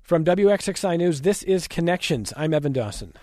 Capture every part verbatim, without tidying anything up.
From W X X I News, this is Connections. I'm Evan Dawson.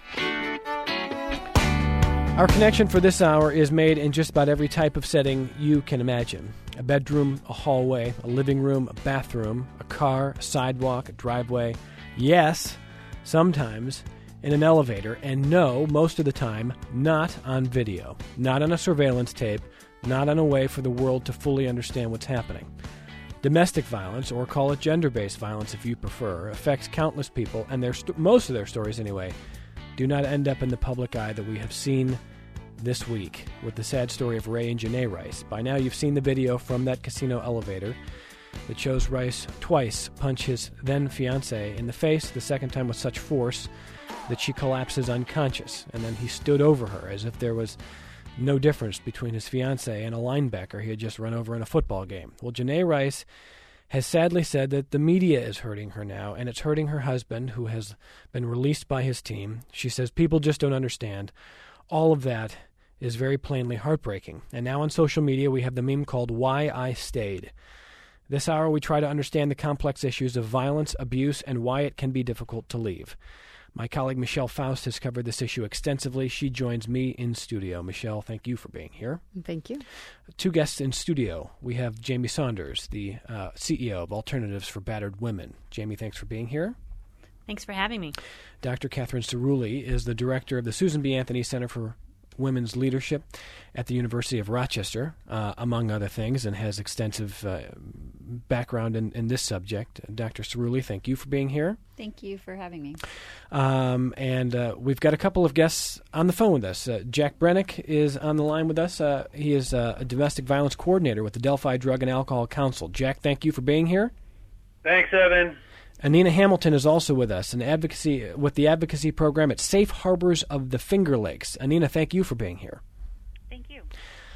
Our connection for this hour is made in just about every type of setting you can imagine. A bedroom, a hallway, a living room, a bathroom, a car, a sidewalk, a driveway. Yes, sometimes in an elevator. And no, most of the time, not on video. Not on a surveillance tape. Not on a way for the world to fully understand what's happening. Domestic violence, or call it gender-based violence if you prefer, affects countless people, and their st- most of their stories anyway, do not end up in the public eye that we have seen this week with the sad story of Ray and Janae Rice. By now you've seen the video from that casino elevator that shows Rice twice punch his then-fiancée in the face, the second time with such force that she collapses unconscious, and then he stood over her as if there was no difference between his fiancée and a linebacker he had just run over in a football game. Well, Janae Rice has sadly said that the media is hurting her now, and it's hurting her husband, who has been released by his team. She says people just don't understand. All of that is very plainly heartbreaking. And now on social media, we have the meme called Why I Stayed. This hour, we try to understand the complex issues of violence, abuse, and why it can be difficult to leave. My colleague Michelle Faust has covered this issue extensively. She joins me in studio. Michelle, thank you for being here. Thank you. Two guests in studio. We have Jamie Saunders, the uh, C E O of Alternatives for Battered Women. Jamie, thanks for being here. Thanks for having me. Doctor Catherine Cerulli is the director of the Susan B. Anthony Center for Women's Leadership at the University of Rochester, uh, among other things, and has extensive uh, background in, in this subject. Doctor Cerulli, thank you for being here. Thank you for having me. Um, and uh, we've got a couple of guests on the phone with us. Uh, Jack Brennick is on the line with us. Uh, he is uh, a domestic violence coordinator with the Delphi Drug and Alcohol Council. Jack, thank you for being here. Thanks, Evan. Anina Hamilton is also with us, an advocacy with the advocacy program at Safe Harbors of the Finger Lakes. Anina, thank you for being here. Thank you.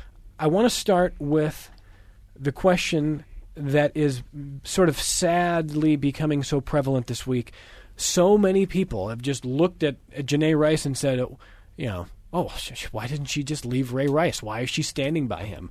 I want to start with the question that is sort of sadly becoming so prevalent this week. So many people have just looked at, at Janae Rice and said, you know, oh, why didn't she just leave Ray Rice? Why is she standing by him?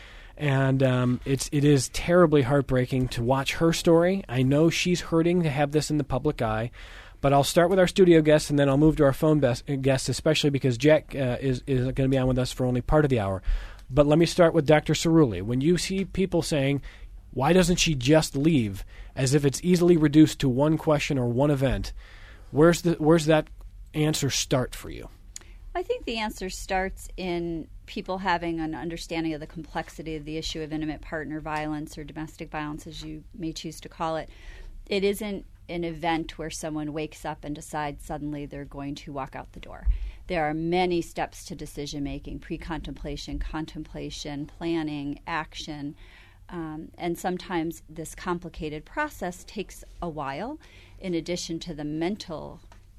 And um, it's it is terribly heartbreaking to watch her story. I know she's hurting to have this in the public eye, but I'll start with our studio guests and then I'll move to our phone best, guests, especially because Jack uh, is is going to be on with us for only part of the hour. But let me start with Doctor Cerulli. When you see people saying, "Why doesn't she just leave?" as if it's easily reduced to one question or one event, where's the where's that answer start for you? I think the answer starts in people having an understanding of the complexity of the issue of intimate partner violence or domestic violence, as you may choose to call it. It isn't an event where someone wakes up and decides suddenly they're going to walk out the door. There are many steps to decision-making, pre-contemplation, contemplation, planning, action, um, and sometimes this complicated process takes a while, in addition to the mental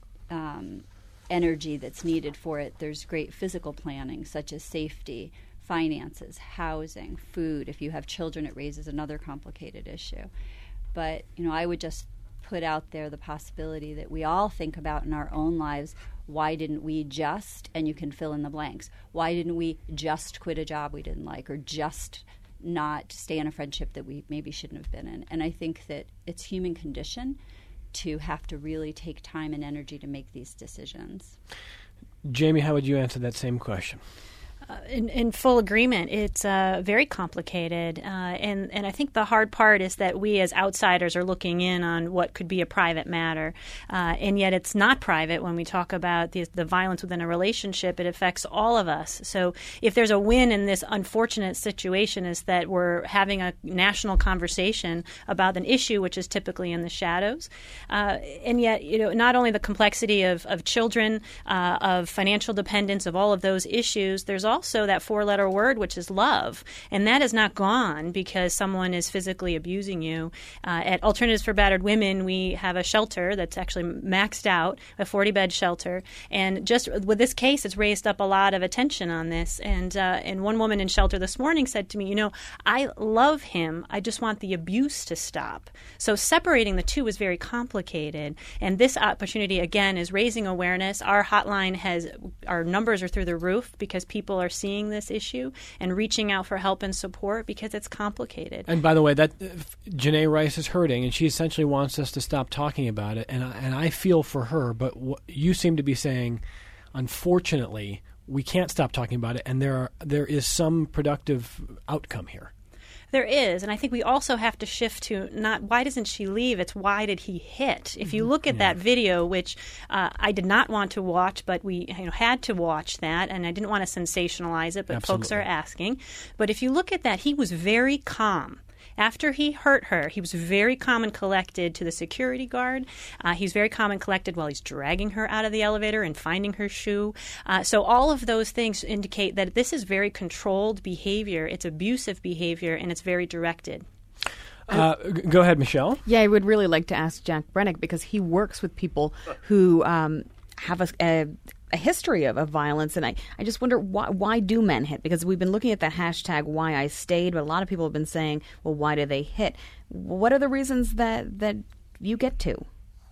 um energy that's needed for it. There's great physical planning, such as safety, finances, housing, food. If you have children, it raises another complicated issue. But, you know, I would just put out there the possibility that we all think about in our own lives, why didn't we just, and you can fill in the blanks, why didn't we just quit a job we didn't like or just not stay in a friendship that we maybe shouldn't have been in? And I think that it's human condition to have to really take time and energy to make these decisions. Jamie, how would you answer that same question? Uh, in, in full agreement. It's uh, very complicated. Uh, and, and I think the hard part is that we as outsiders are looking in on what could be a private matter. Uh, and yet it's not private when we talk about the, the violence within a relationship. It affects all of us. So if there's a win in this unfortunate situation is that we're having a national conversation about an issue which is typically in the shadows. Uh, and yet, you know, not only the complexity of, of children, uh, of financial dependence, of all of those issues, there's also that four-letter word, which is love. And that is not gone because someone is physically abusing you. Uh, at Alternatives for Battered Women, we have a shelter that's actually maxed out, a forty-bed shelter. And just with this case, it's raised up a lot of attention on this. And, uh, and one woman in shelter this morning said to me, you know, I love him. I just want the abuse to stop. So separating the two is very complicated. And this opportunity, again, is raising awareness. Our hotline has, our numbers are through the roof because people are seeing this issue and reaching out for help and support because it's complicated. And by the way, that uh, Janae Rice is hurting, and she essentially wants us to stop talking about it. And I, and I feel for her, but what you seem to be saying, unfortunately, we can't stop talking about it, and there are there is some productive outcome here. There is, and I think we also have to shift to not why doesn't she leave, it's why did he hit. If you look at yeah. that video, which uh, I did not want to watch, but we you know, had to watch that, and I didn't want to sensationalize it, but Absolutely. folks are asking. But if you look at that, he was very calm. After he hurt her, he was very calm and collected to the security guard. Uh, he's very calm and collected while he's dragging her out of the elevator and finding her shoe. Uh, so all of those things indicate that this is very controlled behavior. It's abusive behavior, and it's very directed. Uh, g- go ahead, Michelle. Yeah, I would really like to ask Jack Brennick because he works with people who um, have a, a a history of, of violence, and I, I just wonder why why do men hit? Because we've been looking at the hashtag why I stayed, but a lot of people have been saying, well, why do they hit? What are the reasons that, that you get to?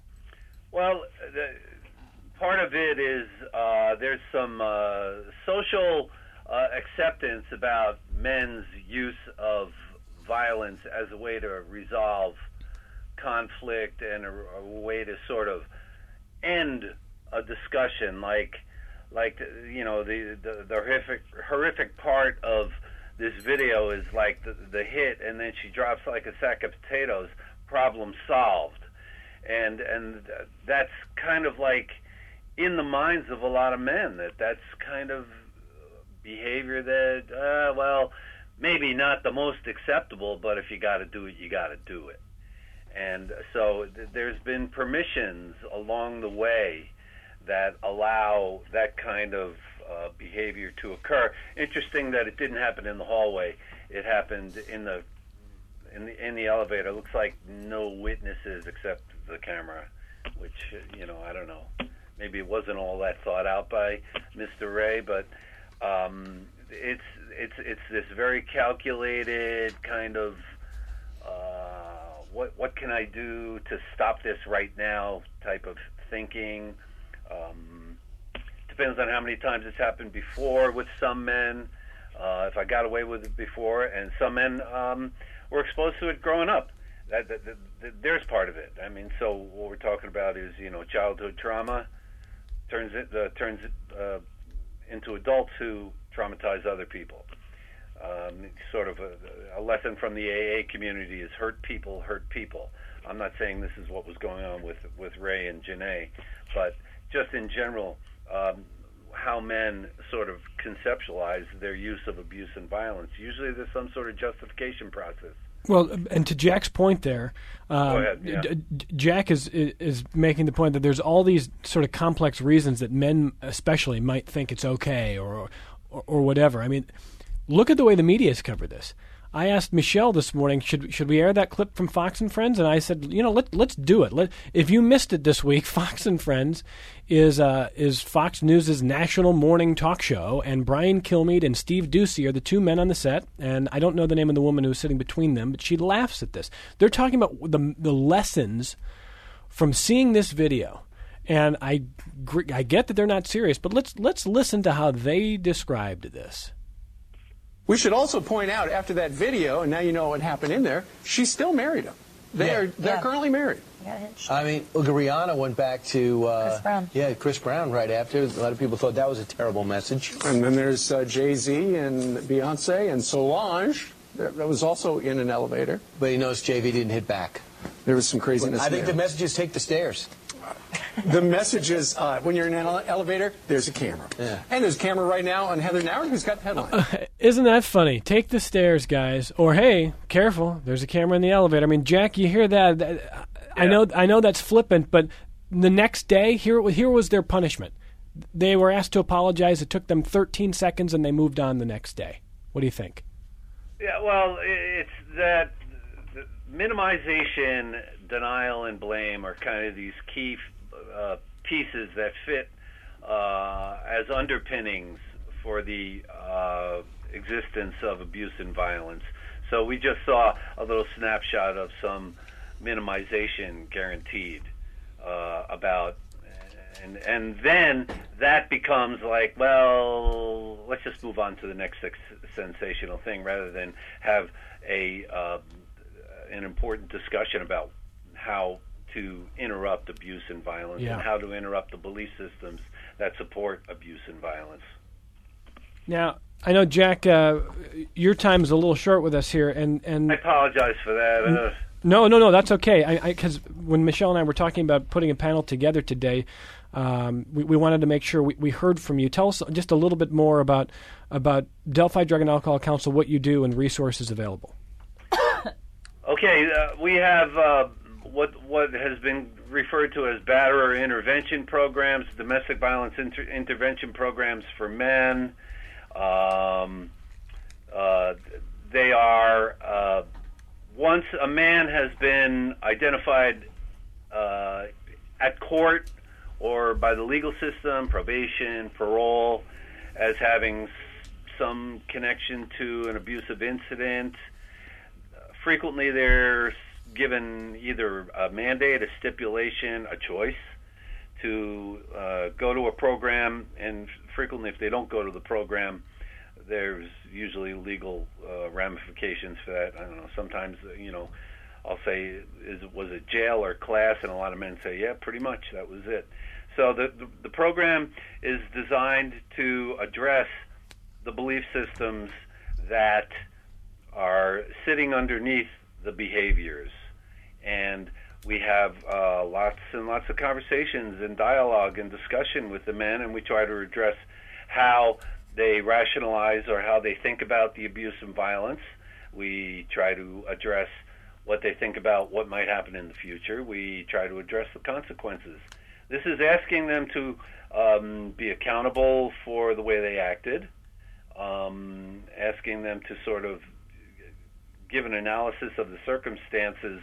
Well, the, part of it is uh, there's some uh, social uh, acceptance about men's use of violence as a way to resolve conflict and a, a way to sort of end a discussion, like, like you know, the, the the horrific horrific part of this video is like the, the hit, and then she drops like a sack of potatoes. Problem solved, and and that's kind of like in the minds of a lot of men that that's kind of behavior that uh, well, maybe not the most acceptable, but if you got to do it, you got to do it. And so th- there's been permissions along the way that allow that kind of uh, behavior to occur. Interesting that it didn't happen in the hallway. It happened in the in the in the elevator. It looks like no witnesses except the camera, which you know I don't know. Maybe it wasn't all that thought out by Mister Ray, but um, it's it's it's this very calculated kind of uh, what what can I do to stop this right now type of thinking. Um, depends on how many times it's happened before with some men. Uh, if I got away with it before, and some men um, were exposed to it growing up. That, that, that, that, there's part of it. I mean, so what we're talking about is you know childhood trauma turns it uh, turns it uh, into adults who traumatize other people. Um, sort of a, a lesson from the A A community is hurt people hurt people. I'm not saying this is what was going on with with Ray and Janae, but just in general, um, how men sort of conceptualize their use of abuse and violence. Usually there's some sort of justification process. Well, and to Jack's point there, um, Go ahead, yeah. D- D- Jack is is making the point that there's all these sort of complex reasons that men especially might think it's okay or or, or whatever. I mean, look at the way the media has covered this. I asked Michelle this morning, should should we air that clip from Fox and Friends? And I said, you know, let let's do it. Let, if you missed it this week, Fox and Friends is uh, is Fox News' national morning talk show, and Brian Kilmeade and Steve Doocy are the two men on the set. And I don't know the name of the woman who's sitting between them, but she laughs at this. They're talking about the the lessons from seeing this video. And I I get that they're not serious, but let's let's listen to how they described this. We should also point out, after that video, and now you know what happened in there, she still married him. They yeah. are they're yeah. currently married. I mean, look, Rihanna went back to uh, Chris Brown. Yeah, Chris Brown right after. A lot of people thought that was a terrible message. And then there's uh, Jay-Z and Beyonce and Solange. That was also in an elevator. But he knows J V didn't hit back. There was some craziness I think there. the message is take the stairs. The message is uh, when you're in an ele- elevator, there's a camera. Yeah. And there's a camera right now on Heather Nauert, who's got the headline. Uh, isn't that funny? Take the stairs, guys. Or, hey, careful, there's a camera in the elevator. I mean, Jack, you hear that? that I know I know that's flippant, but the next day, here, here was their punishment. They were asked to apologize. It took them thirteen seconds, and they moved on the next day. What do you think? Yeah, well, it's that the minimization, denial, and blame are kind of these key uh, pieces that fit uh, as underpinnings for the uh, existence of abuse and violence. So we just saw a little snapshot of some minimization guaranteed uh, about, and and then that becomes like, well, let's just move on to the next sensational thing rather than have a uh, an important discussion about how to interrupt abuse and violence yeah. and how to interrupt the belief systems that support abuse and violence. Now, I know, Jack, uh, your time is a little short with us here, and, and I apologize for that. Uh, no, no, no, that's okay. Because when Michelle and I were talking about putting a panel together today, um, we, we wanted to make sure we, we heard from you. Tell us just a little bit more about about Delphi Drug and Alcohol Council, what you do, and resources available. Okay, uh, we have uh, what what has been referred to as batterer intervention programs, domestic violence inter- intervention programs for men. Um, uh, they are, uh, once a man has been identified uh, at court or by the legal system, probation, parole, as having s- some connection to an abusive incident, uh, frequently they're given either a mandate, a stipulation, a choice to uh, go to a program, and frequently if they don't go to the program, there's usually legal uh, ramifications for that. I don't know, sometimes, uh, you know, I'll say, is was it jail or class? And a lot of men say, yeah, pretty much, that was it. So the, the, the program is designed to address the belief systems that are sitting underneath the behaviors. And we have uh, lots and lots of conversations and dialogue and discussion with the men, and we try to address how they rationalize or how they think about the abuse and violence. We try to address what they think about what might happen in the future. We try to address the consequences. This is asking them to um, be accountable for the way they acted, um, asking them to sort of give an analysis of the circumstances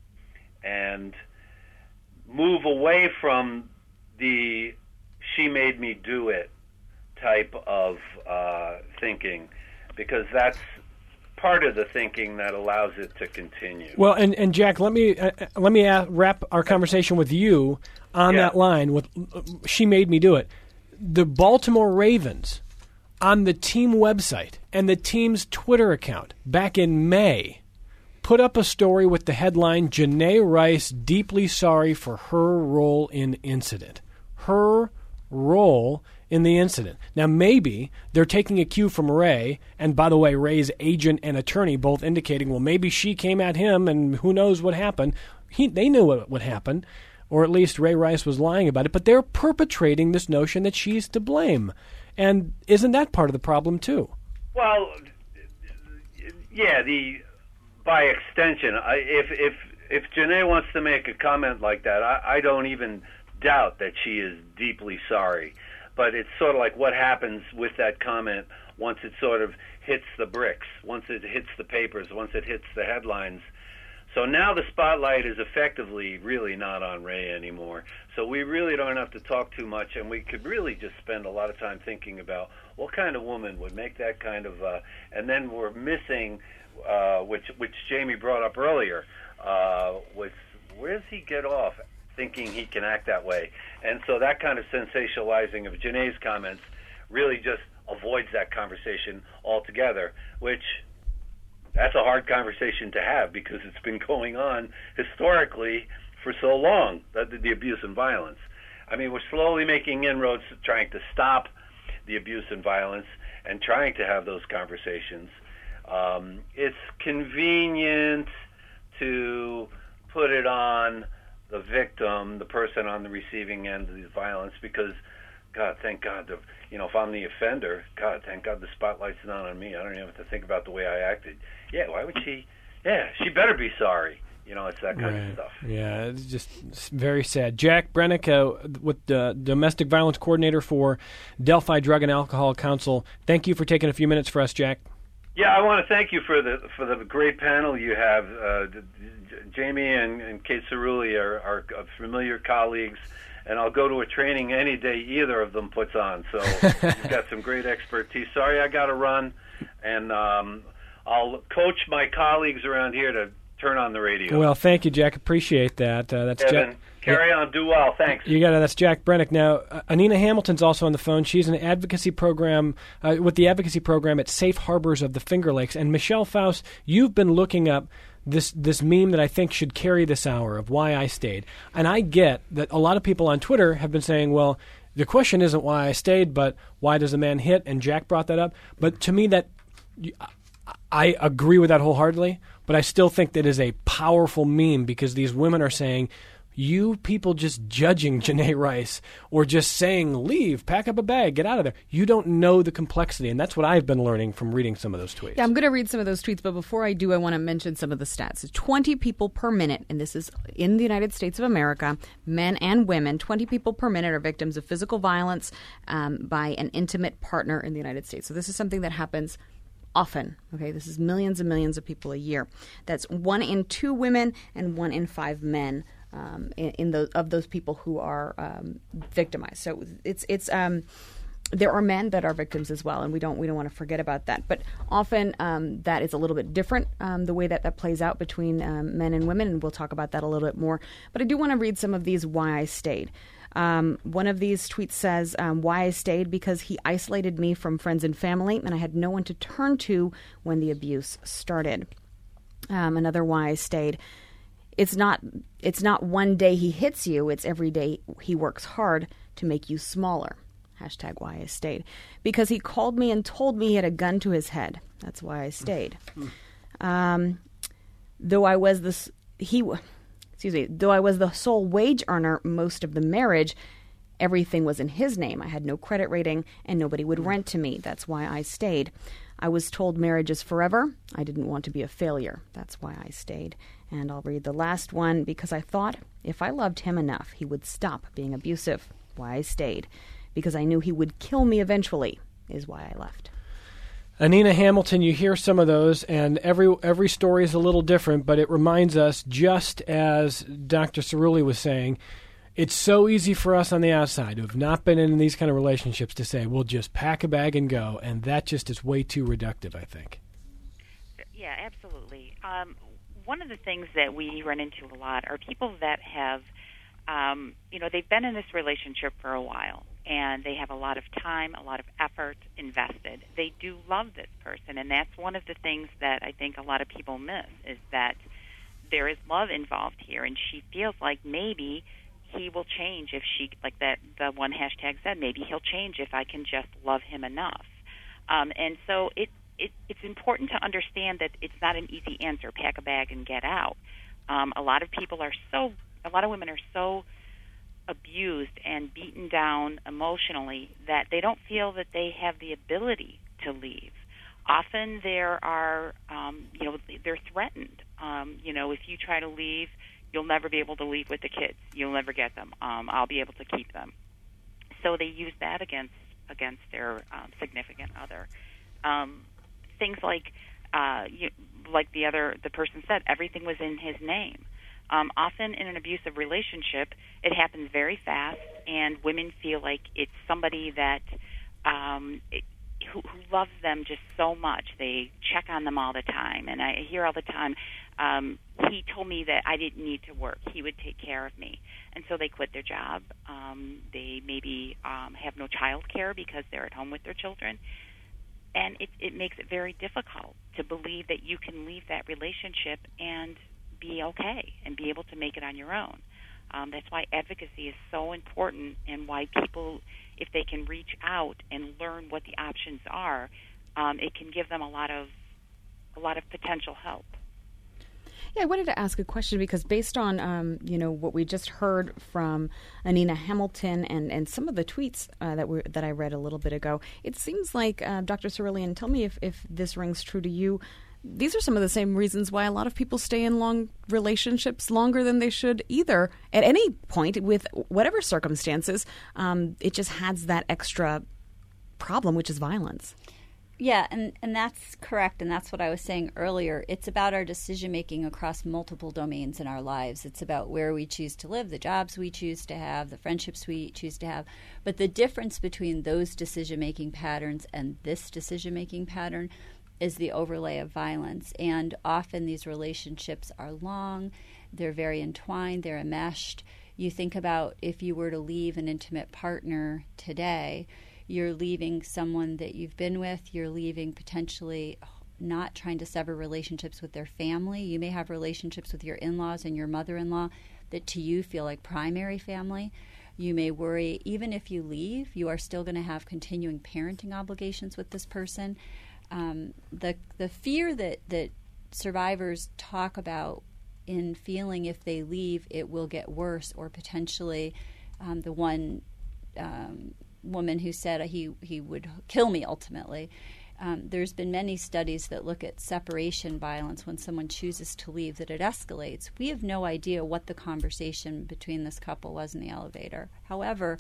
and move away from the she made me do it type of uh, thinking, because that's part of the thinking that allows it to continue. Well, and, and Jack, let me uh, let me uh, wrap our conversation with you on Yeah. that line with uh, she made me do it. The Baltimore Ravens on the team website and the team's Twitter account back in May put up a story with the headline, Janae Rice deeply sorry for her role in incident. Her role in the incident. Now, maybe they're taking a cue from Ray, and by the way, Ray's agent and attorney both indicating, well, maybe she came at him, and who knows what happened. He, they knew what would happen, or at least Ray Rice was lying about it, but they're perpetrating this notion that she's to blame. And isn't that part of the problem, too? Well, yeah, the by extension, I, if if if Janae wants to make a comment like that, I, I don't even doubt that she is deeply sorry. But it's sort of like what happens with that comment once it sort of hits the bricks, once it hits the papers, once it hits the headlines. So now the spotlight is effectively really not on Ray anymore. So we really don't have to talk too much, and we could really just spend a lot of time thinking about what kind of woman would make that kind of, uh, and then we're missing, uh, which which Jamie brought up earlier, uh, was where does he get off thinking he can act that way? And so that kind of sensationalizing of Janae's comments really just avoids that conversation altogether, which that's a hard conversation to have because it's been going on historically for so long, the, the abuse and violence. I mean, we're slowly making inroads trying to stop the abuse and violence and trying to have those conversations. Um, it's convenient to put it on the victim, the person on the receiving end of the violence, because, God, thank God, the, you know, if I'm the offender, God, thank God the spotlight's not on me. I don't even have to think about the way I acted. Yeah, why would she? Yeah, she better be sorry. You know, it's that kind right. of stuff. Yeah, it's just it's very sad. Jack Brennick, uh, with the Domestic Violence Coordinator for Delphi Drug and Alcohol Council, thank you for taking a few minutes for us, Jack. Yeah, I want to thank you for the for the great panel you have. Uh, Jamie and, and Kate Cerulli are, are familiar colleagues, and I'll go to a training any day either of them puts on. So you've got some great expertise. Sorry I got to run, and um, I'll coach my colleagues around here to turn on the radio. Well, thank you, Jack. Appreciate that. Uh, that's Kevin. Jack. Carry on. Do well. Thanks. You got it. That's Jack Brennick. Now, uh, Anina Hamilton's also on the phone. She's an advocacy program uh, with the advocacy program at Safe Harbors of the Finger Lakes. And Michelle Faust, you've been looking up this this meme that I think should carry this hour of why I stayed. And I get that a lot of people on Twitter have been saying, well, the question isn't why I stayed, but why does a man hit? And Jack brought that up. But to me, that I agree with that wholeheartedly. But I still think that is a powerful meme because these women are saying, you people just judging Janae Rice or just saying, leave, pack up a bag, get out of there. You don't know the complexity, and that's what I've been learning from reading some of those tweets. Yeah, I'm going to read some of those tweets, but before I do, I want to mention some of the stats. twenty people per minute, and this is in the United States of America, men and women, twenty people per minute are victims of physical violence um, by an intimate partner in the United States. So this is something that happens often. Okay, this is millions and millions of people a year. That's one in two women and one in five men. Um, in, in those of those people who are um, victimized, so it's it's um, there are men that are victims as well, and we don't we don't want to forget about that. But often um, that is a little bit different, um, the way that that plays out between um, men and women, and we'll talk about that a little bit more. But I do want to read some of these why I stayed. Um, one of these tweets says, um, why I stayed because he isolated me from friends and family, and I had no one to turn to when the abuse started. Um, another why I stayed. It's not it's not one day he hits you. It's every day he works hard to make you smaller. Hashtag why I stayed. Because he called me and told me he had a gun to his head. That's why I stayed. Um, though I was the he excuse me. Though I was the sole wage earner most of the marriage, everything was in his name. I had no credit rating and nobody would rent to me. That's why I stayed. I was told marriage is forever. I didn't want to be a failure. That's why I stayed. And I'll read the last one because I thought if I loved him enough, he would stop being abusive. Why I stayed. Because I knew he would kill me eventually is why I left. Anina Hamilton, you hear some of those, and every every story is a little different, but it reminds us, just as Doctor Cerulli was saying, it's so easy for us on the outside who have not been in these kind of relationships to say, we'll just pack a bag and go, and that just is way too reductive, I think. Yeah, absolutely. Um, one of the things that we run into a lot are people that have, um, you know, they've been in this relationship for a while, and they have a lot of time, a lot of effort invested. They do love this person, and that's one of the things that I think a lot of people miss, is that there is love involved here, and she feels like maybe he will change if she, like that the one hashtag said, maybe he'll change if I can just love him enough. Um, and so it, it it's important to understand that it's not an easy answer, pack a bag and get out. Um, a lot of people are so, a lot of women are so abused and beaten down emotionally that they don't feel that they have the ability to leave. Often there are, um, you know, they're threatened. Um, you know, if you try to leave, you'll never be able to leave with the kids. You'll never get them. Um, I'll be able to keep them. So they use that against against their um, significant other. Um, things like, uh, you, like the other the person said, everything was in his name. Um, often in an abusive relationship, it happens very fast, and women feel like it's somebody that um, it, who, who loves them just so much. They check on them all the time, and I hear all the time, um, he told me that I didn't need to work. He would take care of me. And so they quit their job. Um, they maybe um, have no child care because they're at home with their children. And it, it makes it very difficult to believe that you can leave that relationship and be okay and be able to make it on your own. Um, that's why advocacy is so important, and why people, if they can reach out and learn what the options are, um, it can give them a lot of a lot of potential help. Yeah, I wanted to ask a question because based on um, you know what we just heard from Anina Hamilton and, and some of the tweets uh, that we that I read a little bit ago, it seems like uh, Doctor Cerulli, and tell me if, if this rings true to you. These are some of the same reasons why a lot of people stay in long relationships longer than they should either. At any point, with whatever circumstances, um, it just has that extra problem, which is violence. Yeah, and, and that's correct, and that's what I was saying earlier. It's about our decision-making across multiple domains in our lives. It's about where we choose to live, the jobs we choose to have, the friendships we choose to have. But the difference between those decision-making patterns and this decision-making pattern is the overlay of violence. And often these relationships are long, they're very entwined, they're enmeshed. You think about if you were to leave an intimate partner today, you're leaving someone that you've been with, you're leaving potentially not trying to sever relationships with their family. You may have relationships with your in-laws and your mother-in-law that to you feel like primary family. You may worry, even if you leave, you are still going to have continuing parenting obligations with this person. Um, the the fear that, that survivors talk about in feeling if they leave, it will get worse, or potentially um, the one um, woman who said he, he would kill me ultimately. Um, there's been many studies that look at separation violence when someone chooses to leave, that it escalates. We have no idea what the conversation between this couple was in the elevator. However,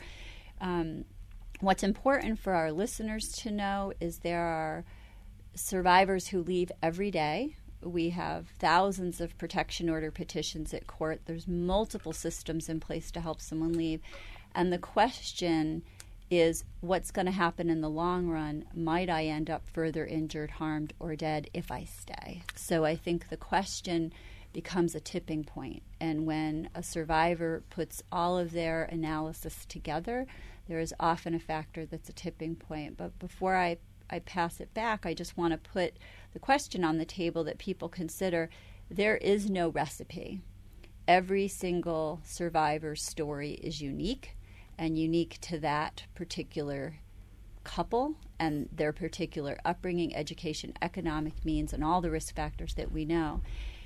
um, what's important for our listeners to know is there are survivors who leave every day. We have thousands of protection order petitions at court. There's multiple systems in place to help someone leave. And the question is, what's going to happen in the long run? Might I end up further injured, harmed, or dead if I stay? So I think the question becomes a tipping point. And when a survivor puts all of their analysis together, there is often a factor that's a tipping point. But before I, I pass it back, I just want to put the question on the table that people consider. There is no recipe. Every single survivor's story is unique, and unique to that particular couple and their particular upbringing, education, economic means, and all the risk factors that we know.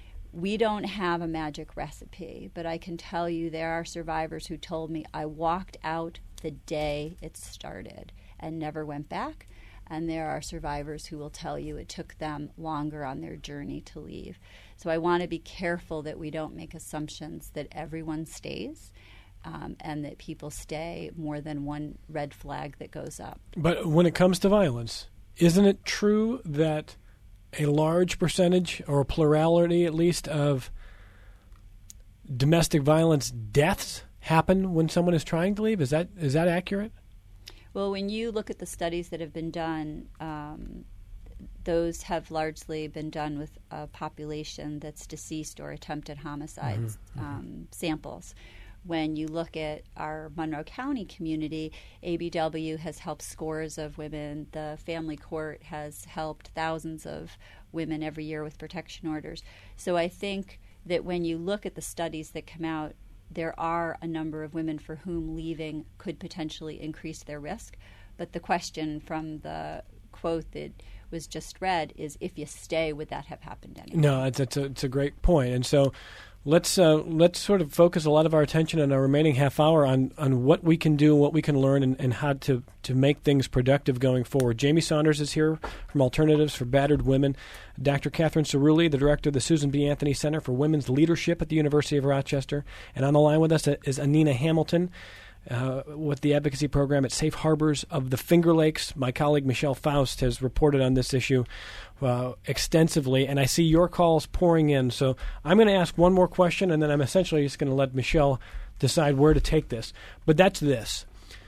We don't have a magic recipe, but I can tell you there are survivors who told me, I walked out the day it started and never went back. And there are survivors who will tell you it took them longer on their journey to leave. So I want to be careful that we don't make assumptions that everyone stays. Um, and that people stay, more than one red flag that goes up. But when it comes to violence, isn't it true that a large percentage, or a plurality at least, of domestic violence deaths happen when someone is trying to leave? Is that is that accurate? Well, when you look at the studies that have been done, um, those have largely been done with a population that's deceased or attempted homicides mm-hmm. um, samples. When you look at our Monroe County community, A B W has helped scores of women. The family court has helped thousands of women every year with protection orders. So I think that when you look at the studies that come out, there are a number of women for whom leaving could potentially increase their risk. But the question from the quote that was just read is, if you stay, would that have happened anyway? No, it's, it's, a, it's a great point. And so Let's uh, let's sort of focus a lot of our attention in our remaining half hour on, on what we can do, what we can learn, and, and how to, to make things productive going forward. Jamie Saunders is here from Alternatives for Battered Women. Doctor Catherine Cerulli, the director of the Susan B. Anthony Center for Women's Leadership at the University of Rochester. And on the line with us is Anina Hamilton uh, with the advocacy program at Safe Harbors of the Finger Lakes. My colleague Michelle Faust has reported on this issue Uh, extensively, and I see your calls pouring in. So I'm going to ask one more question, and then I'm essentially just going to let Michelle decide where to take this. But that's this.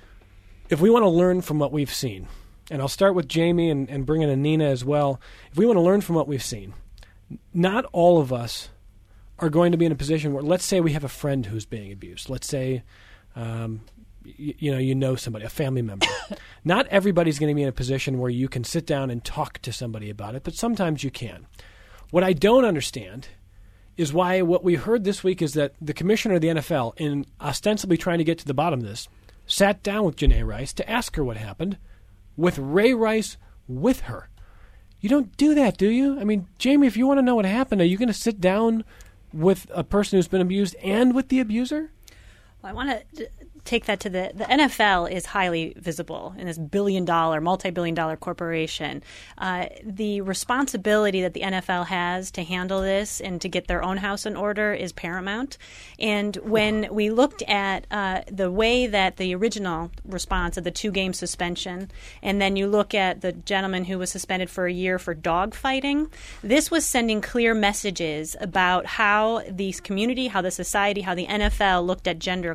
If we want to learn from what we've seen, and I'll start with Jamie and, and bring in Anina as well. If we want to learn from what we've seen, not all of us are going to be in a position where, let's say we have a friend who's being abused. Let's say um, You, you know, you know somebody, a family member. Not everybody's going to be in a position where you can sit down and talk to somebody about it, but sometimes you can. What I don't understand is why what we heard this week is that the commissioner of the N F L, in ostensibly trying to get to the bottom of this, sat down with Janae Rice to ask her what happened, with Ray Rice with her. You don't do that, do you? I mean, Jamie, if you want to know what happened, are you going to sit down with a person who's been abused and with the abuser? Well, I want to take that to the the N F L is highly visible in this billion dollar, multi-billion dollar corporation. Uh, the responsibility that the N F L has to handle this and to get their own house in order is paramount. And when we looked at uh, the way that the original response of the two-game suspension, and then you look at the gentleman who was suspended for a year for dog fighting, this was sending clear messages about how the community, how the society, how the N F L looked at gender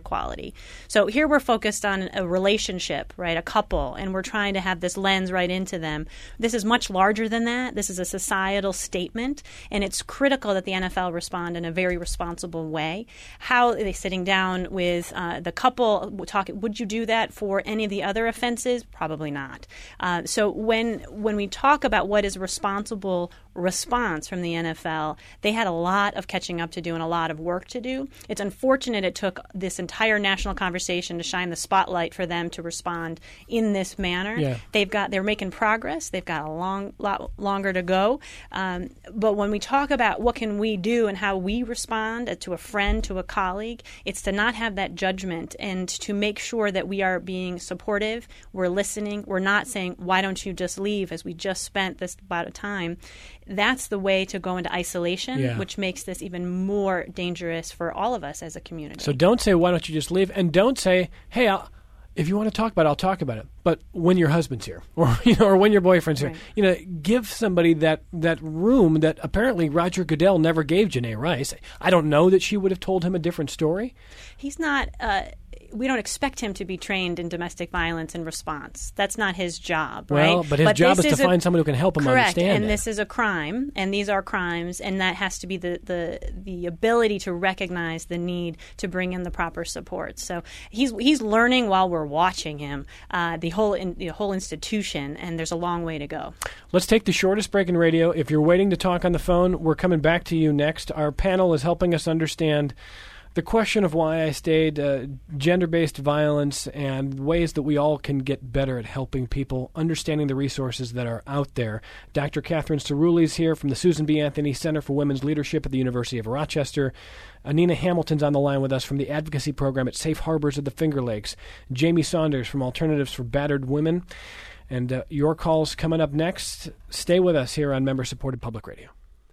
equality. So here we're focused on a relationship, right, a couple, and we're trying to have this lens right into them. This is much larger than that. This is a societal statement, and it's critical that the N F L respond in a very responsible way. How are they sitting down with uh, the couple, talking, would you do that for any of the other offenses? Probably not. Uh, so when when we talk about what is responsible response from the N F L, they had a lot of catching up to do and a lot of work to do. It's unfortunate it took this entire national conversation to shine the spotlight for them to respond in this manner. Yeah. They've got they're making progress. They've got a long lot longer to go. Um, but when we talk about what can we do and how we respond to a friend, to a colleague, it's to not have that judgment and to make sure that we are being supportive. We're listening. We're not saying, why don't you just leave, as we just spent this amount of time. That's the way to go into isolation, Yeah. which makes this even more dangerous for all of us as a community. So don't say, why don't you just leave? And don't say, hey, I'll, if you want to talk about it, I'll talk about it. But when your husband's here, or you know, or when your boyfriend's here, Right. you know, give somebody that, that room that apparently Roger Goodell never gave Janae Rice. I don't know that she would have told him a different story. He's not. Uh, we don't expect him to be trained in domestic violence and response. That's not his job, Well, right? but his job this is to a- find someone who can help him correct, understand and it. this is a crime, and these are crimes, and that has to be the, the, the ability to recognize the need to bring in the proper support. So he's he's learning while we're watching him, uh, the whole in, the whole institution, and there's a long way to go. Let's take the shortest break in radio. If you're waiting to talk on the phone, we're coming back to you next. Our panel is helping us understand the question of why I stayed, uh, gender-based violence, and ways that we all can get better at helping people, understanding the resources that are out there. Doctor Catherine Cerulli is here from the Susan B. Anthony Center for Women's Leadership at the University of Rochester. Anina Hamilton's on the line with us from the advocacy program at Safe Harbors of the Finger Lakes. Jamie Saunders from Alternatives for Battered Women. And uh, your call's coming up next. Stay with us here on member-supported public radio.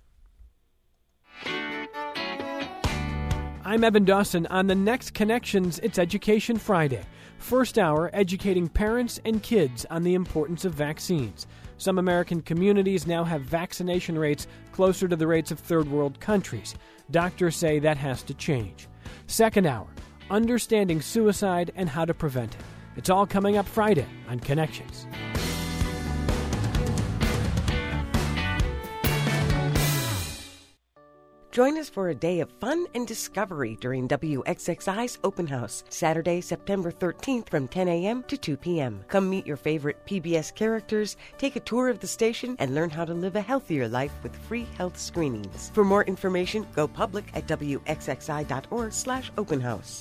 I'm Evan Dawson. On the next Connections, it's Education Friday. First hour, educating parents and kids on the importance of vaccines. Some American communities now have vaccination rates closer to the rates of third world countries. Doctors say that has to change. Second hour, understanding suicide and how to prevent it. It's all coming up Friday on Connections. Join us for a day of fun and discovery during W X X I's Open House, Saturday, September thirteenth from ten a.m. to two p.m. Come meet your favorite P B S characters, take a tour of the station, and learn how to live a healthier life with free health screenings. For more information, go public at W X X I dot org slash open house.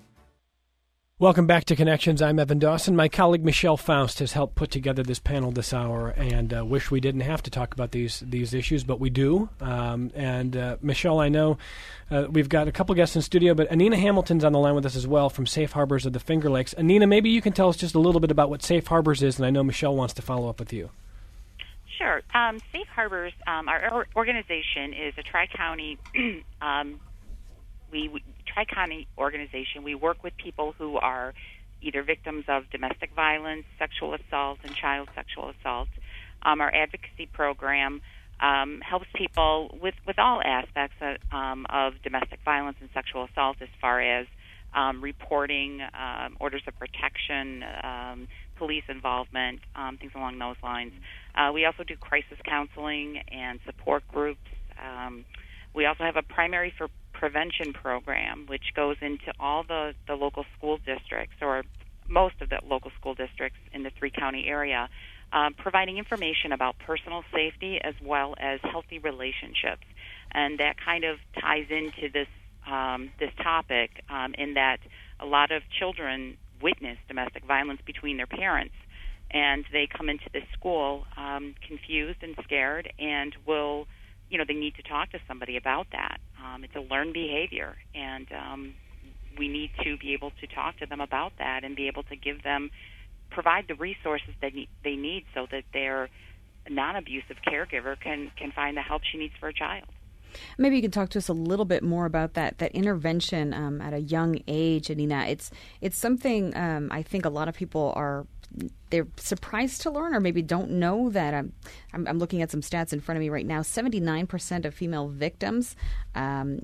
Welcome back to Connections. I'm Evan Dawson. My colleague Michelle Faust has helped put together this panel this hour, and uh, wish we didn't have to talk about these these issues, but we do. Um, and uh, Michelle, I know uh, we've got a couple guests in studio, but Anina Hamilton's on the line with us as well from Safe Harbors of the Finger Lakes. Anina, maybe you can tell us just a little bit about what Safe Harbors is, and I know Michelle wants to follow up with you. Sure. Um, Safe Harbors, um, our organization is a tri-county um, we, we tri-county organization. We work with people who are either victims of domestic violence, sexual assault, and child sexual assault. Um, our advocacy program um, helps people with, with all aspects of, um, of domestic violence and sexual assault, as far as um, reporting, um, orders of protection, um, police involvement, um, things along those lines. Uh, we also do crisis counseling and support groups. Um, we also have a primary for prevention program, which goes into all the, the local school districts, or most of the local school districts in the three-county area, um, providing information about personal safety as well as healthy relationships. And that kind of ties into this um, this topic um, in that a lot of children witness domestic violence between their parents, and they come into this school um, confused and scared, and will, you know, they need to talk to somebody about that. Um, it's a learned behavior, and um, we need to be able to talk to them about that and be able to give them, provide the resources that they need so that their non-abusive caregiver can, can find the help she needs for a child. Maybe you can talk to us a little bit more about that that intervention um, at a young age, Anina. It's it's something um, I think a lot of people are they're surprised to learn, or maybe don't know that. I'm I'm, I'm looking at some stats in front of me right now. seventy-nine percent of female victims um,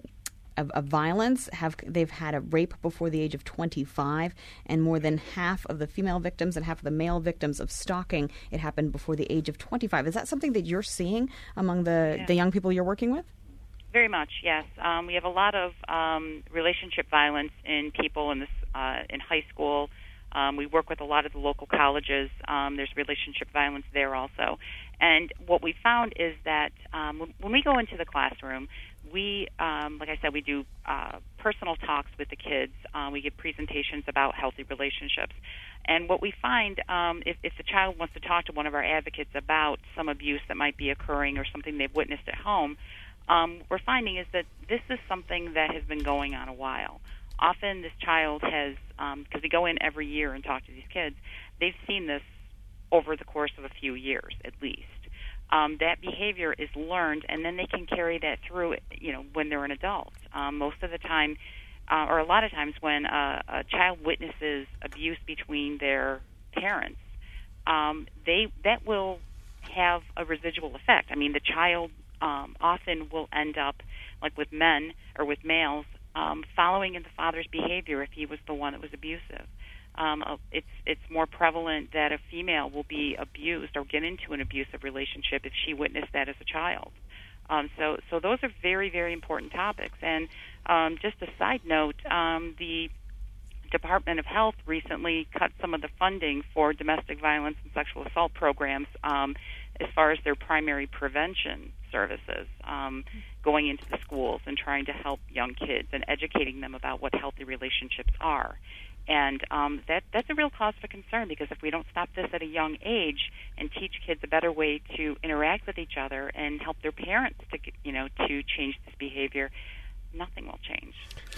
of, of violence have they've had a rape before the age of twenty-five, and more than half of the female victims and half of the male victims of stalking, it happened before the age of twenty-five. Is that something that you're seeing among the, yeah. the young people you're working with? Very much, yes. Um, we have a lot of um, relationship violence in people in this uh, in high school. Um, we work with a lot of the local colleges. Um, there's relationship violence there also. And what we found is that um, when, when we go into the classroom, we, um, like I said, we do uh, personal talks with the kids. Uh, we give presentations about healthy relationships. And what we find, um, if, if the child wants to talk to one of our advocates about some abuse that might be occurring or something they've witnessed at home, um, we're finding is that this is something that has been going on a while. Often this child has, because um, we go in every year and talk to these kids, they've seen this over the course of a few years at least. Um, that behavior is learned, and then they can carry that through, you know, when they're an adult. Um, most of the time, uh, or a lot of times when uh, a child witnesses abuse between their parents, um, they that will have a residual effect. I mean, the child um, often will end up, like with men or with males, um, following in the father's behavior if he was the one that was abusive. Um, it's it's more prevalent that a female will be abused or get into an abusive relationship if she witnessed that as a child. Um, so so those are very, very important topics. And um, just a side note, um, the Department of Health recently cut some of the funding for domestic violence and sexual assault programs um, as far as their primary prevention services, um, going into the schools and trying to help young kids and educating them about what healthy relationships are. And um, that that's a real cause for concern, because if we don't stop this at a young age and teach kids a better way to interact with each other and help their parents to, you know, to change this behavior, nothing will change.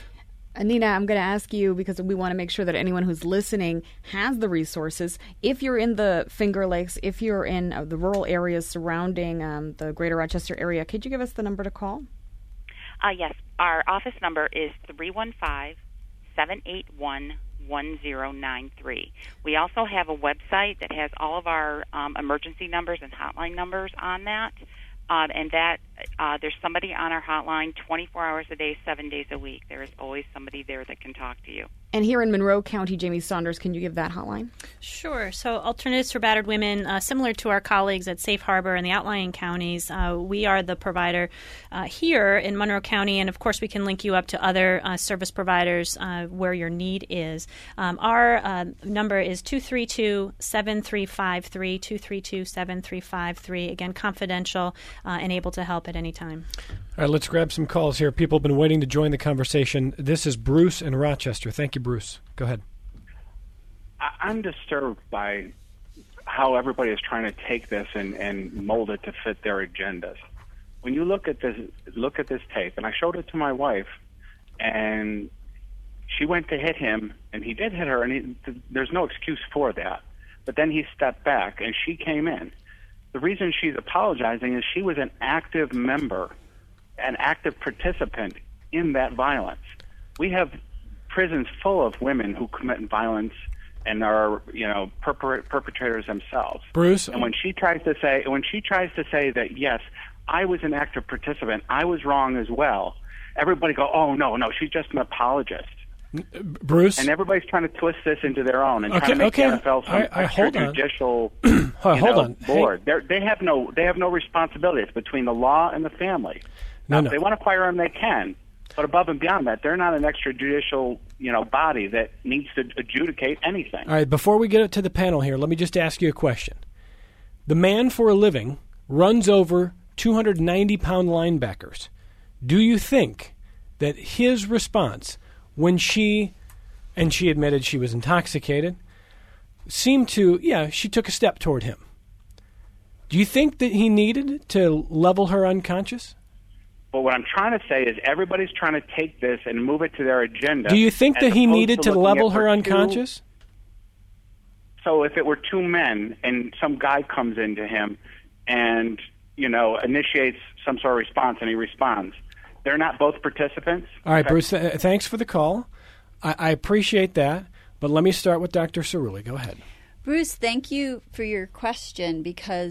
Nina, I'm going to ask you, because we want to make sure that anyone who's listening has the resources. If you're in the Finger Lakes, if you're in uh, the rural areas surrounding um, the greater Rochester area, could you give us the number to call? Uh, yes. Our office number is three one five, seven eight one, one zero nine three. We also have a website that has all of our um, emergency numbers and hotline numbers on that. Um, and that uh, there's somebody on our hotline twenty-four hours a day, seven days a week. There is always somebody there that can talk to you. And here in Monroe County, Jamie Saunders, can you give that hotline? Sure. So Alternatives for Battered Women, uh, similar to our colleagues at Safe Harbor and the outlying counties, uh, we are the provider uh, here in Monroe County, and of course we can link you up to other uh, service providers uh, where your need is. Um, our uh, number is two three two, seven three five three, two three two, seven three five three, again, confidential uh, and able to help at any time. All right, let's grab some calls here. People have been waiting to join the conversation. This is Bruce in Rochester. Thank you, Bruce. Go ahead. I'm disturbed by how everybody is trying to take this and, and mold it to fit their agendas. When you look at this, look at this tape, and I showed it to my wife, and she went to hit him, and he did hit her, and he, there's no excuse for that. But then he stepped back, and she came in. The reason she's apologizing is she was an active member, an active participant in that violence. We have prisons full of women who commit violence and are, you know, perpet- perpetrators themselves. Bruce, and when she tries to say, when she tries to say that, yes, I was an active participant, I was wrong as well, everybody go, oh no, no, she's just an apologist. Bruce, and everybody's trying to twist this into their own and okay, trying to make okay. the N F L some I, I, extrajudicial hold you know, on. board. Hey. They have no, they have no responsibility. It's between the law and the family. No, now, no. If they want to fire them, they can. But above and beyond that, they're not an extrajudicial, you know, body that needs to adjudicate anything. All right, before we get to the panel here, let me just ask you a question. The man for a living runs over two hundred ninety pound linebackers. Do you think that his response when she, and she admitted she was intoxicated, seemed to, yeah, she took a step toward him. Do you think that he needed to level her unconscious? But what I'm trying to say is everybody's trying to take this and move it to their agenda. Do you think that he needed to, to level her unconscious? Two, so if it were two men and some guy comes into him and, you know, initiates some sort of response and he responds, they're not both participants? All right, okay. Bruce, th- thanks for the call. I-, I appreciate that, but let me start with Doctor Cerulli. Go ahead. Bruce, thank you for your question, because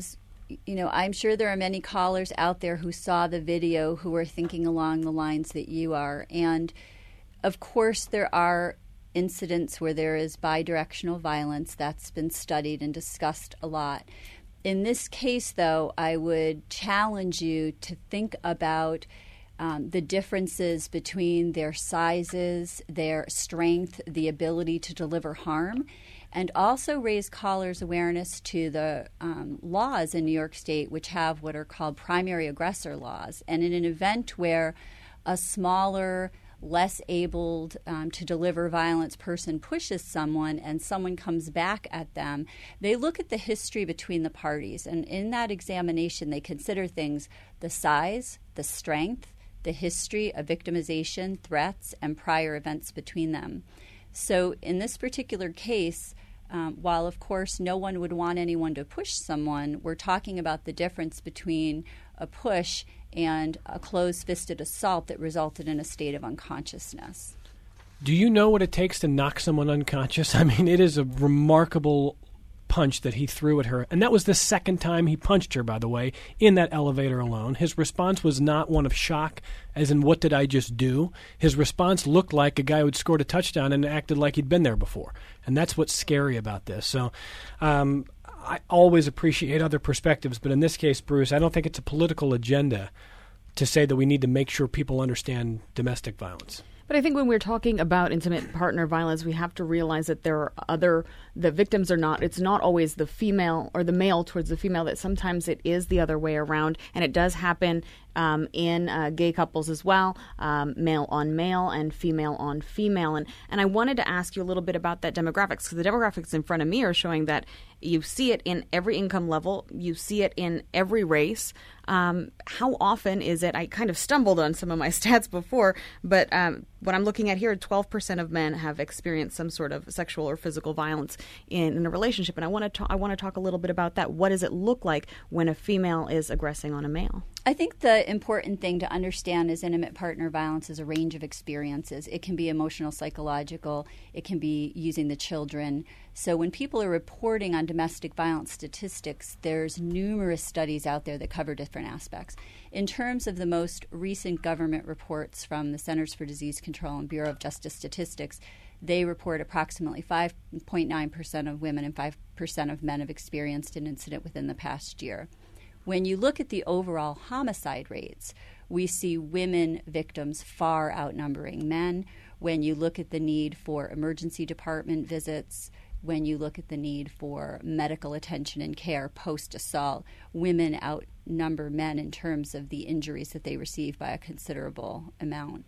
you know, I'm sure there are many callers out there who saw the video who are thinking along the lines that you are. And, of course, there are incidents where there is bidirectional violence. That's been studied and discussed a lot. In this case, though, I would challenge you to think about um, the differences between their sizes, their strength, the ability to deliver harm, and also raise callers' awareness to the um, laws in New York State, which have what are called primary aggressor laws. And in an event where a smaller, less able um, to deliver violence person pushes someone and someone comes back at them, they look at the history between the parties. And in that examination, they consider things: the size, the strength, the history of victimization, threats, and prior events between them. So in this particular case, um, while of course no one would want anyone to push someone, we're talking about the difference between a push and a closed-fisted assault that resulted in a state of unconsciousness. Do you know what it takes to knock someone unconscious? I mean, it is a remarkable punch that he threw at her. And that was the second time he punched her, by the way, in that elevator alone. His response was not one of shock, as in, what did I just do? His response looked like a guy who had scored a touchdown and acted like he'd been there before. And that's what's scary about this. So um, I always appreciate other perspectives, but in this case, Bruce, I don't think it's a political agenda to say that we need to make sure people understand domestic violence. But I think when we're talking about intimate partner violence, we have to realize that there are other, the victims are not, it's not always the female or the male towards the female, that sometimes it is the other way around. And it does happen um, in uh, gay couples as well, um, male on male and female on female. And, and I wanted to ask you a little bit about that demographics, because the demographics in front of me are showing that you see it in every income level. You see it in every race. Um, how often is it? I kind of stumbled on some of my stats before, but um, what I'm looking at here, twelve percent of men have experienced some sort of sexual or physical violence in, in a relationship. And I want to ta- I want to talk a little bit about that. What does it look like when a female is aggressing on a male? I think the important thing to understand is intimate partner violence is a range of experiences. It can be emotional, psychological. It can be using the children. So when people are reporting on domestic violence statistics, there's numerous studies out there that cover different aspects. In terms of the most recent government reports from the Centers for Disease Control and Bureau of Justice Statistics, they report approximately five point nine percent of women and five percent of men have experienced an incident within the past year. When you look at the overall homicide rates, we see women victims far outnumbering men. When you look at the need for emergency department visits, when you look at the need for medical attention and care post-assault, women outnumber men in terms of the injuries that they receive by a considerable amount.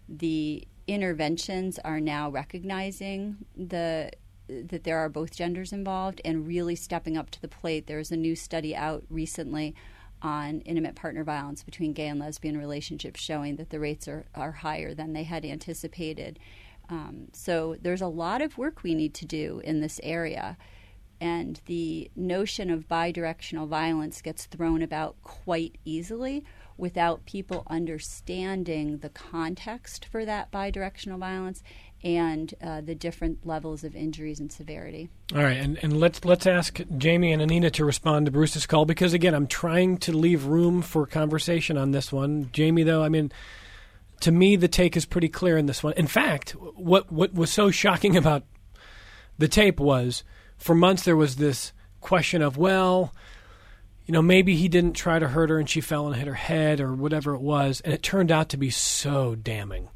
The interventions are now recognizing the that there are both genders involved and really stepping up to the plate. There's a new study out recently on intimate partner violence between gay and lesbian relationships showing that the rates are, are higher than they had anticipated. Um, so there's a lot of work we need to do in this area. And the notion of bidirectional violence gets thrown about quite easily without people understanding the context for that bidirectional violence and uh, the different levels of injuries and severity. All right, and, and let's let's ask Jamie and Anina to respond to Bruce's call, because, again, I'm trying to leave room for conversation on this one. Jamie, though, I mean, to me, the take is pretty clear in this one. In fact, what what was so shocking about the tape was, for months there was this question of, well, you know, maybe he didn't try to hurt her and she fell and hit her head or whatever it was, and it turned out to be so damning.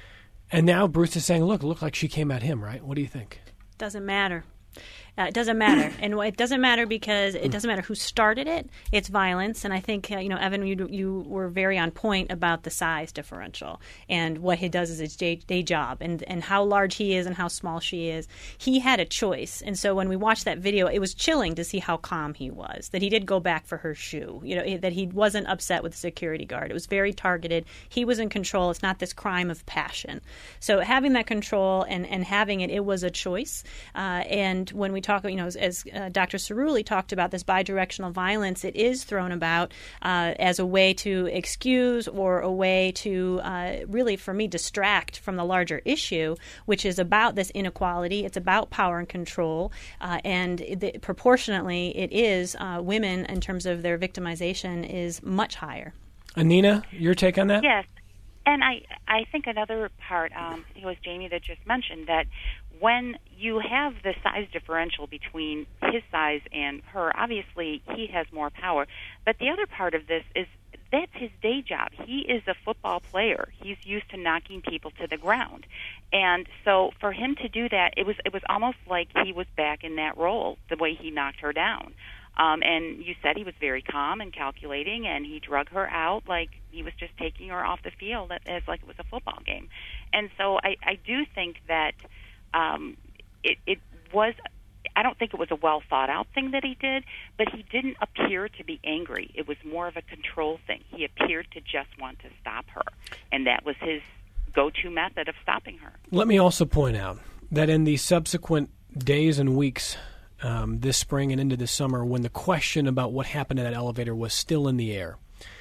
And now Bruce is saying, look, it looked like she came at him, right? What do you think? Doesn't matter. Uh, it doesn't matter. And it doesn't matter because it doesn't matter who started it. It's violence. And I think, uh, you know, Evan, you you were very on point about the size differential. And what he does is his day, day job and, and how large he is and how small she is. He had a choice. And so when we watched that video, it was chilling to see how calm he was, that he did go back for her shoe, you know, that he wasn't upset with the security guard. It was very targeted. He was in control. It's not this crime of passion. So having that control and, and having it, it was a choice. Uh, and and when we talk, you know, as, as uh, Doctor Cerulli talked about this bidirectional violence, it is thrown about uh, as a way to excuse or a way to uh, really, for me, distract from the larger issue, which is about this inequality. It's about power and control, uh, and the, proportionately, it is uh, women in terms of their victimization is much higher. Anina, your take on that? Yes. And I, I think another part, um, I think it was Jamie that just mentioned, that when you have the size differential between his size and her, obviously he has more power. But the other part of this is that's his day job. He is a football player. He's used to knocking people to the ground. And so for him to do that, it was it was almost like he was back in that role, the way he knocked her down. Um, and you said he was very calm and calculating, and he drug her out like he was just taking her off the field as like it was a football game. And so I, I do think that um, it, it was, I don't think it was a well-thought-out thing that he did, but he didn't appear to be angry. It was more of a control thing. He appeared to just want to stop her, and that was his go-to method of stopping her. Let me also point out that in the subsequent days and weeks Um, this spring and into the summer, when the question about what happened in that elevator was still in the air,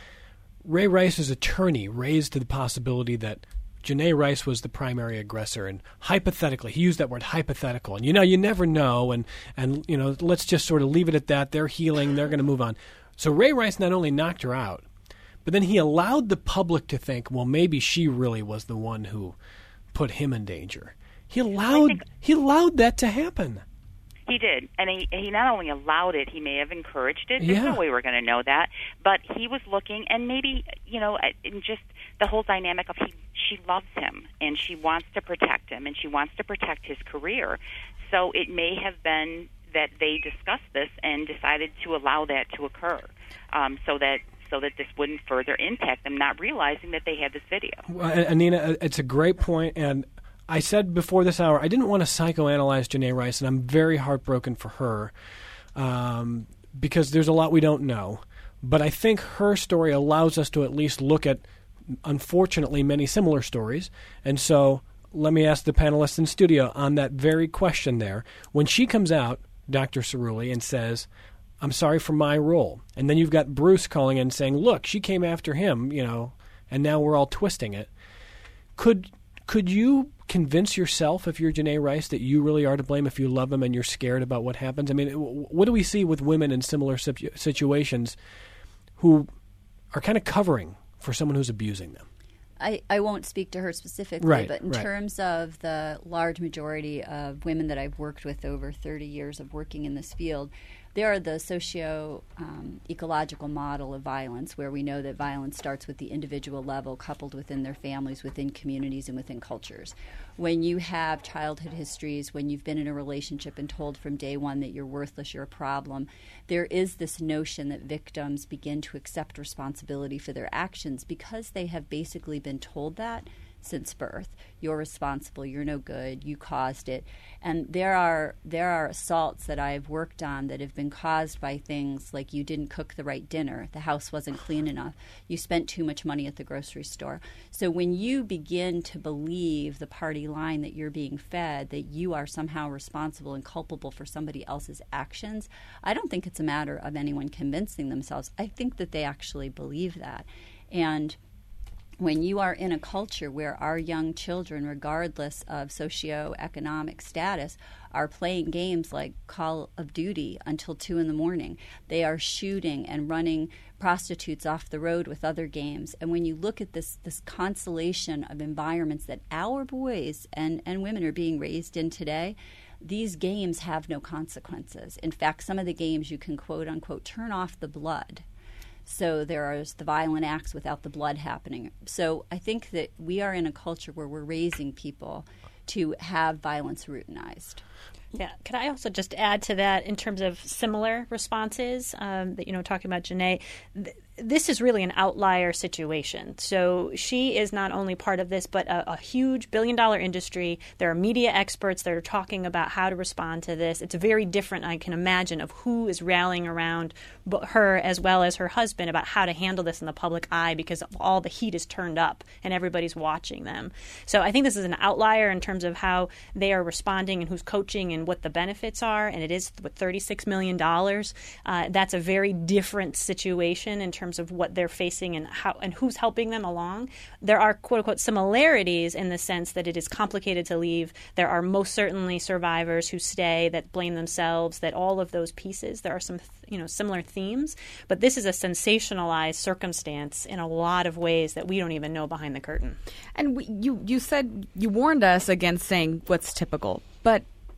Ray Rice's attorney raised the possibility that Janae Rice was the primary aggressor, and hypothetically, he used that word hypothetical, and you know, you never know, and, and you know, let's just sort of leave it at that. They're healing, they're going to move on. So Ray Rice not only knocked her out, but then he allowed the public to think, well, maybe she really was the one who put him in danger. He allowed think- he allowed that to happen. He did, and he he not only allowed it, he may have encouraged it. There's Yeah. no way we're going to know that, but he was looking, and maybe, you know, in just the whole dynamic of he, she loves him, and she wants to protect him, and she wants to protect his career. So it may have been that they discussed this and decided to allow that to occur, um, so that so that this wouldn't further impact them, not realizing that they had this video. Well, Anina, it's a great point, and I said before this hour, I didn't want to psychoanalyze Janae Rice, and I'm very heartbroken for her um, because there's a lot we don't know. But I think her story allows us to at least look at, unfortunately, many similar stories. And so let me ask the panelists in studio on that very question there. When she comes out, Doctor Cerulli, and says, I'm sorry for my role, and then you've got Bruce calling in saying, look, she came after him, you know, and now we're all twisting it. Could... Could you convince yourself, if you're Janae Rice, that you really are to blame if you love him and you're scared about what happens? I mean, what do we see with women in similar situ- situations who are kind of covering for someone who's abusing them? I, I won't speak to her specifically, right, but in right. terms of the large majority of women that I've worked with over thirty years of working in this field, they are the socio-ecological um, model of violence, where we know that violence starts with the individual level, coupled within their families, within communities, and within cultures. When you have childhood histories, when you've been in a relationship and told from day one that you're worthless, you're a problem, there is this notion that victims begin to accept responsibility for their actions because they have basically been told that since birth. You're responsible, you're no good, you caused it. And there are there are assaults that I've worked on that have been caused by things like you didn't cook the right dinner, the house wasn't clean enough, you spent too much money at the grocery store. So when you begin to believe the party line that you're being fed, that you are somehow responsible and culpable for somebody else's actions, I don't think it's a matter of anyone convincing themselves. I think that they actually believe that. And when you are in a culture where our young children, regardless of socioeconomic status, are playing games like Call of Duty until two in the morning, they are shooting and running prostitutes off the road with other games. And when you look at this this constellation of environments that our boys and, and women are being raised in today, these games have no consequences. In fact, some of the games you can quote unquote turn off the blood. So there are the violent acts without the blood happening. So I think that we are in a culture where we're raising people to have violence routinized. Yeah. Could I also just add to that in terms of similar responses um, that, you know, talking about Janae, th- this is really an outlier situation. So she is not only part of this, but a, a huge billion-dollar industry. There are media experts that are talking about how to respond to this. It's very different, I can imagine, of who is rallying around her as well as her husband about how to handle this in the public eye, because all the heat is turned up and everybody's watching them. So I think this is an outlier in terms of how they are responding and who's coaching and what the benefits are. And it is with thirty-six million dollars. Uh, that's a very different situation in terms of what they're facing and how and who's helping them along. There are quote unquote similarities in the sense that it is complicated to leave. There are most certainly survivors who stay that blame themselves, that all of those pieces. There are some you know similar themes, but this is a sensationalized circumstance in a lot of ways that we don't even know behind the curtain. And we, you you said you warned us against saying what's typical, but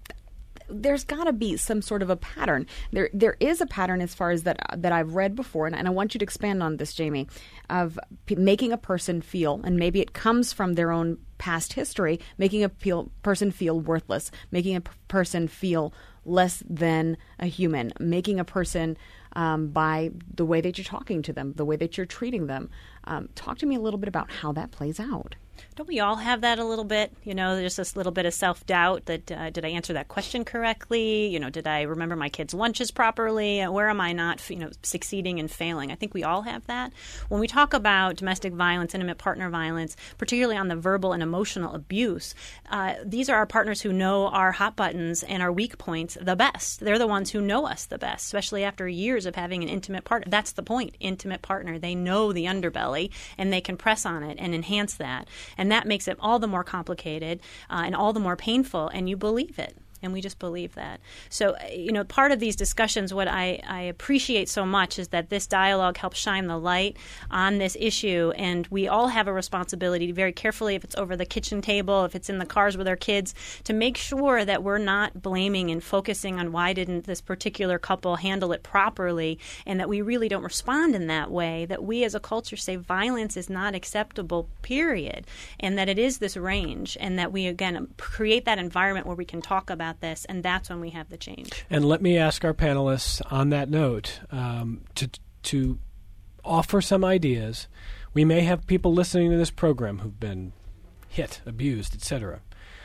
there's got to be some sort of a pattern. There, there is a pattern as far as that that I've read before, and, and I want you to expand on this, Jamie, of p- making a person feel, and maybe it comes from their own past history, making a feel, person feel worthless, making a p- person feel less than a human, making a person um, by the way that you're talking to them, the way that you're treating them. Um, talk to me a little bit about how that plays out. Don't we all have that a little bit? You know, there's this little bit of self-doubt that, uh, did I answer that question correctly? You know, did I remember my kids' lunches properly? Where am I not, you know, succeeding and failing? I think we all have that. When we talk about domestic violence, intimate partner violence, particularly on the verbal and emotional abuse, uh, these are our partners who know our hot buttons and our weak points the best. They're the ones who know us the best, especially after years of having an intimate partner. That's the point, intimate partner. They know the underbelly, and they can press on it and enhance that. And that makes it all the more complicated uh, and all the more painful, and you believe it. And we just believe that. So, you know, part of these discussions, what I, I appreciate so much is that this dialogue helps shine the light on this issue. And we all have a responsibility to very carefully, if it's over the kitchen table, if it's in the cars with our kids, to make sure that we're not blaming and focusing on why didn't this particular couple handle it properly, and that we really don't respond in that way, that we as a culture say violence is not acceptable, period, and that it is this range, and that we, again, create that environment where we can talk about this, and that's when we have the change. And let me ask our panelists on that note um, to to offer some ideas. We may have people listening to this program who've been hit, abused, et cetera.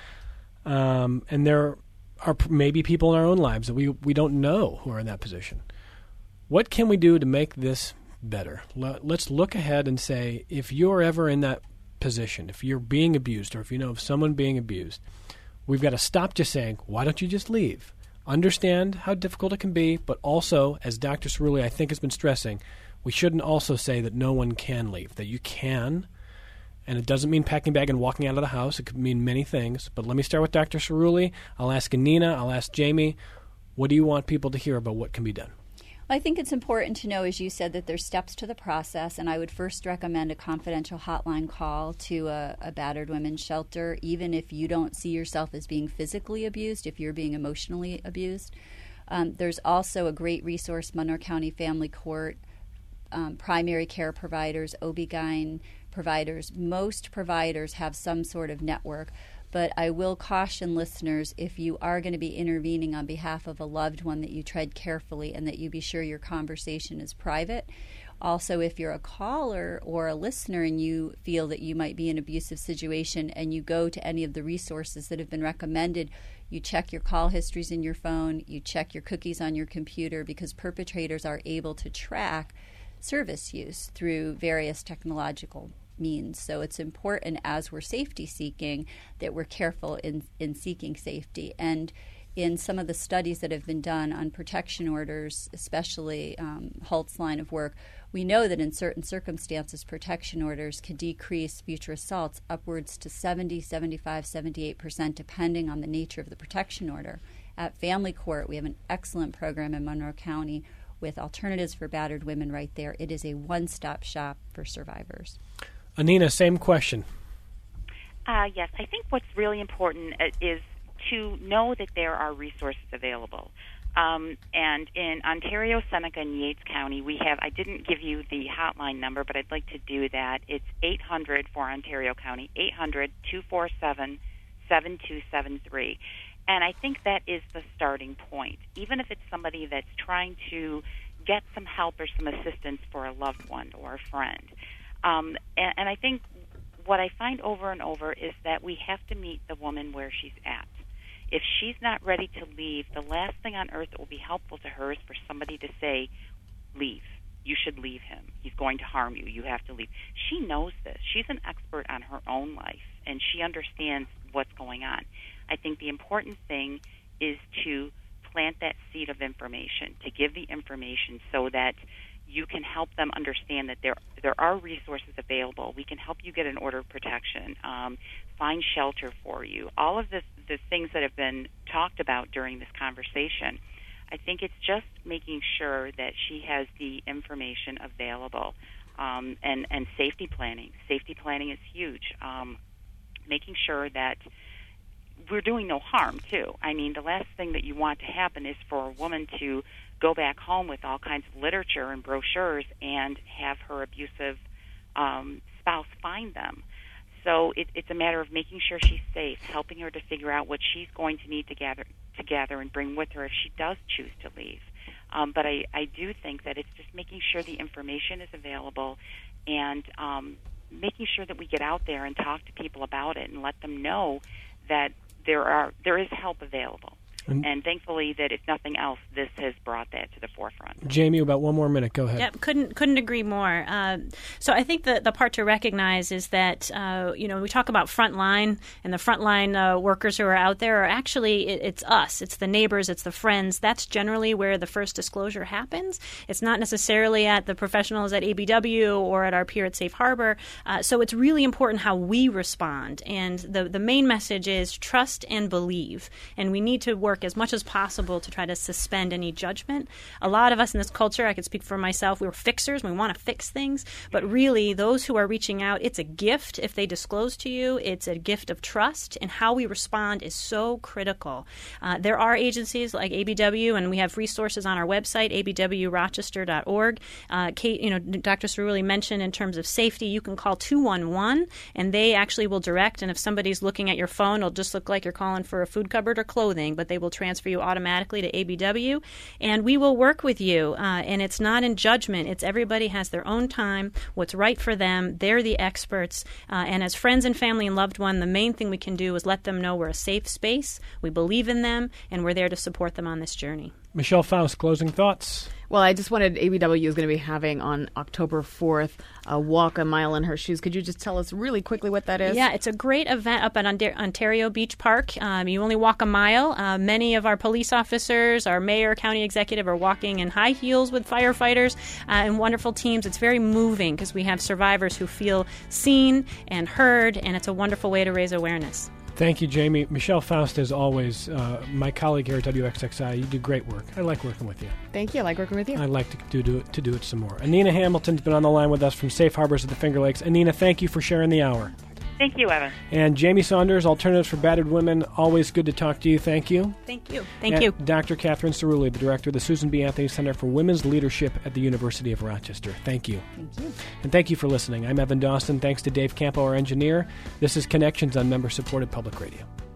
Um, and there are maybe people in our own lives that we, we don't know who are in that position. What can we do to make this better? Let's look ahead and say, if you're ever in that position, if you're being abused, or if you know of someone being abused, we've got to stop just saying, why don't you just leave? Understand how difficult it can be, but also, as Doctor Cerulli, I think, has been stressing, we shouldn't also say that no one can leave, that you can, and it doesn't mean packing a bag and walking out of the house. It could mean many things, but let me start with Doctor Cerulli. I'll ask Nina, I'll ask Jamie, what do you want people to hear about what can be done? I think it's important to know, as you said, that there's steps to the process, and I would first recommend a confidential hotline call to a, a battered women's shelter, even if you don't see yourself as being physically abused, if you're being emotionally abused. Um, there's also a great resource, Monroe County Family Court, um, primary care providers, O B G Y N providers. Most providers have some sort of network. But I will caution listeners, if you are going to be intervening on behalf of a loved one, that you tread carefully and that you be sure your conversation is private. Also, if you're a caller or a listener and you feel that you might be in an abusive situation and you go to any of the resources that have been recommended, you check your call histories in your phone, you check your cookies on your computer, because perpetrators are able to track service use through various technological means. So it's important, as we're safety seeking, that we're careful in, in seeking safety. And in some of the studies that have been done on protection orders, especially um, Holt's line of work, we know that in certain circumstances, protection orders can decrease future assaults upwards to seventy, seventy-five, seventy-eight percent, depending on the nature of the protection order. At Family Court, we have an excellent program in Monroe County with Alternatives for Battered Women right there. It is a one-stop shop for survivors. Anina, same question. Uh, yes, I think what's really important is to know that there are resources available. Um, and in Ontario, Seneca, and Yates County, we have, I didn't give you the hotline number, but I'd like to do that. It's eight hundred for Ontario County, eight hundred, two four seven, seven two seven three. And I think that is the starting point. Even if it's somebody that's trying to get some help or some assistance for a loved one or a friend. Um, and, and I think what I find over and over is that we have to meet the woman where she's at. If she's not ready to leave, the last thing on earth that will be helpful to her is for somebody to say, leave. You should leave him. He's going to harm you. You have to leave. She knows this. She's an expert on her own life, and she understands what's going on. I think the important thing is to plant that seed of information, to give the information so that you can help them understand that there there are resources available. We can help you get an order of protection, um, find shelter for you. All of this, the things that have been talked about during this conversation, I think it's just making sure that she has the information available, um, and, and safety planning. Safety planning is huge. Um, making sure that we're doing no harm, too. I mean, the last thing that you want to happen is for a woman to go back home with all kinds of literature and brochures and have her abusive um, spouse find them. So it, it's a matter of making sure she's safe, helping her to figure out what she's going to need to gather, to gather and bring with her if she does choose to leave. Um, but I, I do think that it's just making sure the information is available and um, making sure that we get out there and talk to people about it and let them know that there are there is help available. And, and thankfully that if nothing else, this has brought that to the forefront. Jamie, about one more minute. Go ahead. Yep, couldn't couldn't agree more. Uh, so I think the, the part to recognize is that, uh, you know, we talk about frontline, and the frontline uh, workers who are out there are actually, it, it's us. It's the neighbors. It's the friends. That's generally where the first disclosure happens. It's not necessarily at the professionals at A B W or at our peer at Safe Harbor. Uh, so it's really important how we respond. And the, the main message is trust and believe. And we need to work as much as possible to try to suspend any judgment. A lot of us in this culture, I could speak for myself, we're fixers. We want to fix things. But really, those who are reaching out, it's a gift if they disclose to you. It's a gift of trust. And how we respond is so critical. Uh, there are agencies like A B W, and we have resources on our website, a b w rochester dot org. Uh, Kate, you know, Doctor Cerulli mentioned in terms of safety, you can call two one one, and they actually will direct. And if somebody's looking at your phone, it'll just look like you're calling for a food cupboard or clothing, but they will transfer you automatically to A B W, and we will work with you. Uh, and it's not in judgment. It's everybody has their own time, what's right for them. They're the experts. Uh, and as friends and family and loved one, the main thing we can do is let them know we're a safe space, we believe in them, and we're there to support them on this journey. Michelle Faust, closing thoughts. Well, I just wanted A B W is going to be having on October fourth a walk a mile in her shoes. Could you just tell us really quickly what that is? Yeah, it's a great event up at Ontario Beach Park. Um, you only walk a mile. Uh, many of our police officers, our mayor, county executive are walking in high heels with firefighters uh, and wonderful teams. It's very moving because we have survivors who feel seen and heard, and it's a wonderful way to raise awareness. Thank you, Jamie. Michelle Faust, as always, uh, my colleague here at W X X I. You do great work. I like working with you. Thank you. I like working with you. I'd like to do, do it to do it some more. Anina Hamilton's been on the line with us from Safe Harbors of the Finger Lakes. Anina, thank you for sharing the hour. Thank you, Evan. And Jamie Saunders, Alternatives for Battered Women. Always good to talk to you. Thank you. Thank you. Thank and you. Doctor Catherine Cerulli, the director of the Susan B. Anthony Center for Women's Leadership at the University of Rochester. Thank you. Thank you. And thank you for listening. I'm Evan Dawson. Thanks to Dave Campo, our engineer. This is Connections on member-supported public radio.